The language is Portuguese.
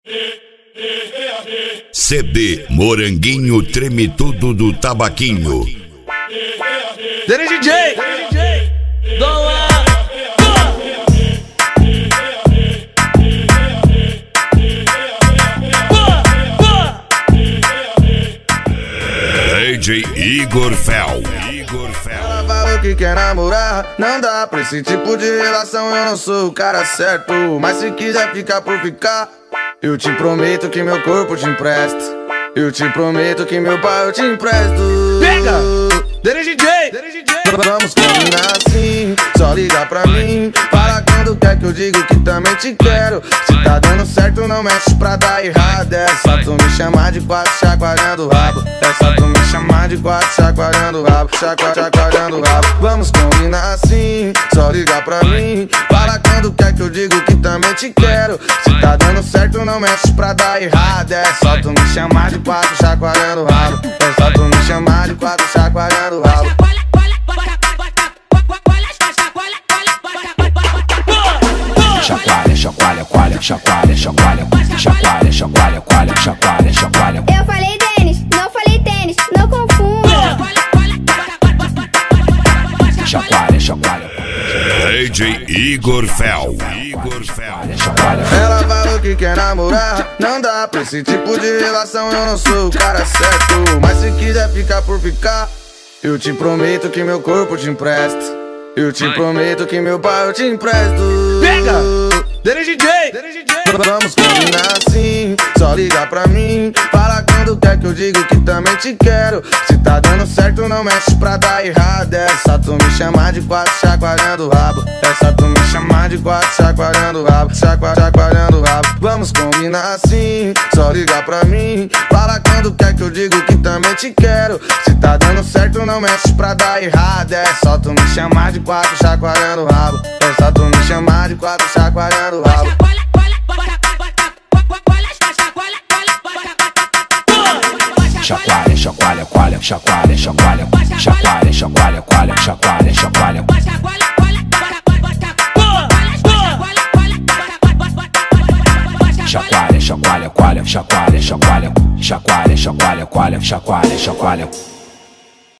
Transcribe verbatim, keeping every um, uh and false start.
C D Moranguinho Treme Tudo do Tabaquinho. Dele D J, Dom A. D J Igor Fel. Igor Fel. Ela falou que quer namorar, não dá pra esse tipo de relação. Eu não sou o cara certo, mas se quiser ficar por ficar, eu te prometo que meu corpo te empresto. Eu te prometo que meu pai eu te empresto. Pega! Dele D J, Dele D J. Vamos combinar assim, só liga pra mim. Fala quando quer que eu digo que também te quero. Se tá dando certo não mexe pra dar errado. É só tu me chamar de quatro chacoalhando o rabo. É só tu me chamar de quatro chacoalhando o rabo. Chacua, chacoalhando o rabo. Vamos combinar assim, só liga pra mim. Fala quando quer que eu digo que também te quero. Se tá dando certo não mexe pra dar errado. É só tu me chamar de quatro chacoalhando o rabo. É só tu me chamar de quatro chacoalhando o rabo. Chacoalha, chacoalha, coalha, chacoalha, chacoalha, chacoalha, chacoalha, coalha, chacoalha, chacoalha. Eu falei tênis, não falei tênis, não confunda. Chacoalha, chacoalha. D J Igor Fel. Igor Fel. Ela falou que quer namorar, não dá pra esse tipo de relação. Eu não sou o cara certo, mas se quiser ficar por ficar, eu te prometo que meu corpo te empresto. Eu te prometo que meu pai eu te empresto. Pega! Dele D J, Dele D J. Vamos combinar assim, só liga pra mim. Fala quando quer que eu digo que também te quero. Se tá dando certo não mexe pra dar errado. É só tu me chamar de quatro chacoalhando o rabo. É só tu me chamar de quatro chacoalhando o rabo. Chacua, chacoalhando o rabo. Vamos combinar assim, só liga pra mim. Fala quando quer que eu digo que também te quero. Se tá dando certo não mexe pra dar errado. É só tu me chamar de quatro chacoalhando o rabo. É só tu me chamar de quatro chacoalhando o rabo. Chacoalha, chacoalha, coalha, chacoalha, chacoalha, chacoalha, chacoalha, coalha, chacoalha, chacoalha. Chacoalha, chacoalha, coalha, chacoalha, chacoalha, chacoalha, chacoalha, coalha, chacoalha, chacoalha.